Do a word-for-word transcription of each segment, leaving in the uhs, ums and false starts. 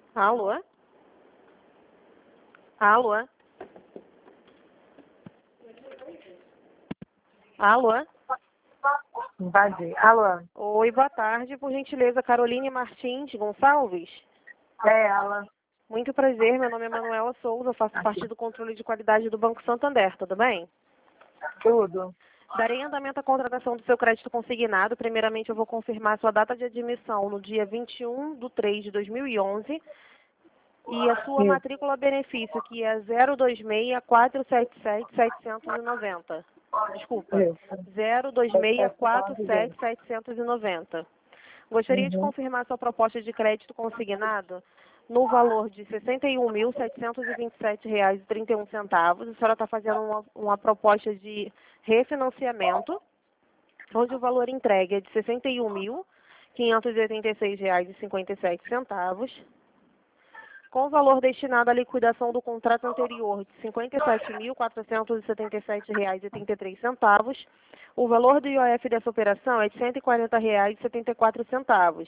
Alô? Alô? Alô? Invadi. Alô? Oi, boa tarde. Por gentileza, Caroline Martins Gonçalves? É ela. Muito prazer, meu nome é Manuela Souza, faço Aqui. parte do controle de qualidade do Banco Santander, tudo bem? Tudo. Darei andamento à contratação do seu crédito consignado. Primeiramente, eu vou confirmar sua data de admissão no dia vinte e um de três de dois mil e onze e a sua Isso. matrícula benefício, que é zero dois seis quatro sete sete sete nove zero. Desculpa, Isso. zero dois seis quatro sete sete nove zero. Gostaria de Uhum. confirmar sua proposta de crédito consignado no valor de sessenta e um mil setecentos e vinte e sete reais e trinta e um centavos. A senhora está fazendo uma, uma proposta de refinanciamento, onde o valor entregue é de sessenta e um mil quinhentos e oitenta e seis reais e cinquenta e sete centavos, com o valor destinado à liquidação do contrato anterior de cinquenta e sete mil quatrocentos e setenta e sete reais e trinta e três centavos. O valor do I O F dessa operação é de cento e quarenta reais e setenta e quatro centavos.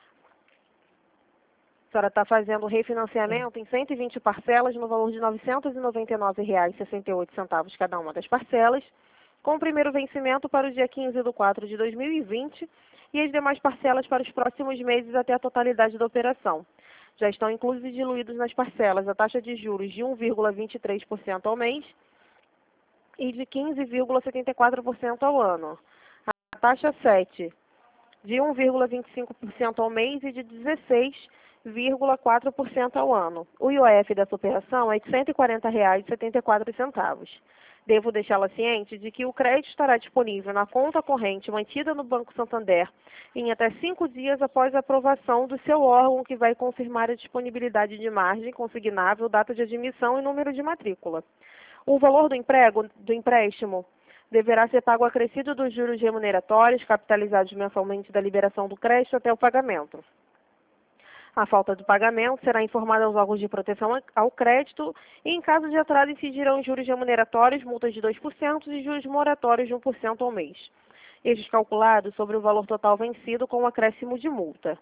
A senhora está fazendo refinanciamento em cento e vinte parcelas no valor de novecentos e noventa e nove reais e sessenta e oito centavos cada uma das parcelas, com o primeiro vencimento para o dia quinze de quatro de dois mil e vinte e as demais parcelas para os próximos meses até a totalidade da operação. Já estão inclusos e diluídos nas parcelas a taxa de juros de um vírgula vinte e três por cento ao mês e de quinze vírgula setenta e quatro por cento ao ano. A taxa sete de um vírgula vinte e cinco por cento ao mês e de dezesseis vírgula quatro por cento ao ano. O I O F dessa operação é de cento e quarenta reais e setenta e quatro centavos. Devo deixá-la ciente de que o crédito estará disponível na conta corrente mantida no Banco Santander em até cinco dias após a aprovação do seu órgão, que vai confirmar a disponibilidade de margem consignável, data de admissão e número de matrícula. O valor do emprego, do empréstimo deverá ser pago acrescido dos juros remuneratórios, capitalizados mensalmente da liberação do crédito até o pagamento. A falta de pagamento será informada aos órgãos de proteção ao crédito e, em caso de atraso, incidirão juros remuneratórios, multas de dois por cento e juros moratórios de um por cento ao mês. Estes calculados sobre o valor total vencido com o acréscimo de multa.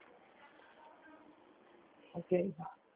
Ok.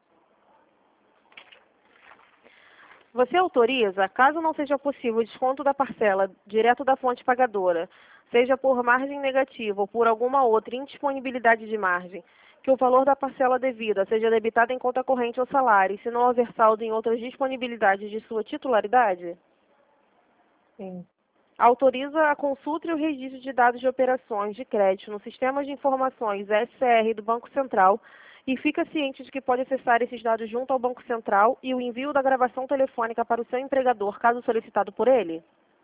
Você autoriza, caso não seja possível o desconto da parcela direto da fonte pagadora, seja por margem negativa ou por alguma outra indisponibilidade de margem, que o valor da parcela devida seja debitado em conta corrente ou salário, se não houver saldo em outras disponibilidades de sua titularidade? Sim. Autoriza a consulta e o registro de dados de operações de crédito no Sistema de Informações S C R do Banco Central e fica ciente de que pode acessar esses dados junto ao Banco Central e o envio da gravação telefônica para o seu empregador, caso solicitado por ele?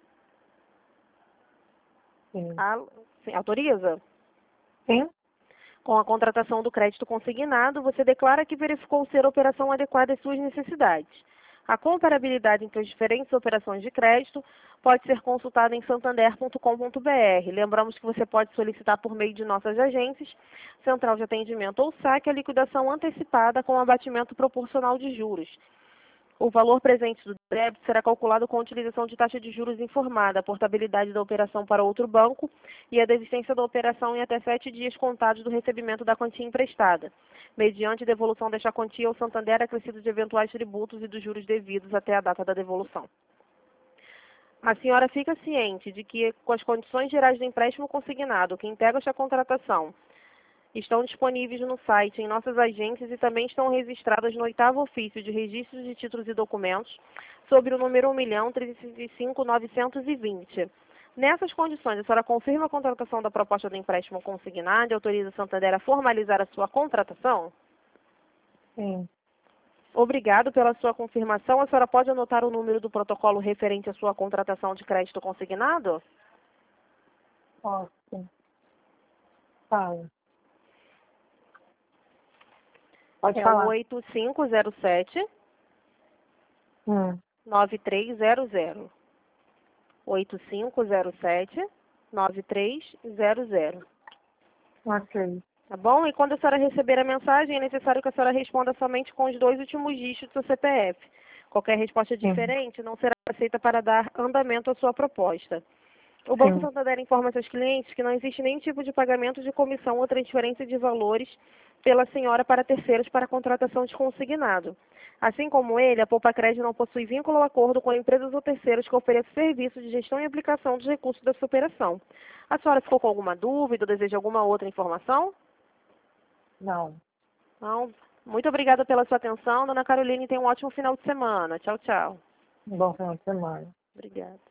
Sim. Ah, sim, autoriza? Sim? Com a contratação do crédito consignado, você declara que verificou ser a operação adequada às suas necessidades. A comparabilidade entre as diferentes operações de crédito pode ser consultada em santander ponto com ponto br. Lembramos que você pode solicitar por meio de nossas agências, Central de Atendimento ou saque, a liquidação antecipada com abatimento proporcional de juros. O valor presente do débito será calculado com a utilização de taxa de juros informada, a portabilidade da operação para outro banco e a desistência da operação em até sete dias contados do recebimento da quantia emprestada, mediante devolução desta quantia ao Santander acrescido de eventuais tributos e dos juros devidos até a data da devolução. A senhora fica ciente de que, com as condições gerais do empréstimo consignado que integra esta contratação, estão disponíveis no site em nossas agências e também estão registradas no oitavo ofício de registros de títulos e documentos sobre o número um milhão trezentos e cinco mil novecentos e vinte. Nessas condições, a senhora confirma a contratação da proposta do empréstimo consignado e autoriza a Santander a formalizar a sua contratação? Sim. Obrigado pela sua confirmação. A senhora pode anotar o número do protocolo referente à sua contratação de crédito consignado? Posso. Fala. Pode É o falar. oito cinco zero sete Hum. nove três zero zero. oito cinco zero sete nove três zero zero. Ok. Tá bom? E quando a senhora receber a mensagem, é necessário que a senhora responda somente com os dois últimos dígitos do seu C P F. Qualquer resposta Sim. diferente não será aceita para dar andamento à sua proposta. O Banco Sim. Santander informa seus clientes que não existe nenhum tipo de pagamento de comissão ou transferência de valores pela senhora para terceiros para contratação de consignado. Assim como ele, a Poupa Crédito não possui vínculo ou acordo com empresas ou terceiros que ofereçam serviço de gestão e aplicação dos recursos da sua operação. A senhora ficou com alguma dúvida ou deseja alguma outra informação? Não. Não. Muito obrigada pela sua atenção. Dona Caroline, tenha um ótimo final de semana. Tchau, tchau. Um bom final de semana. Obrigada.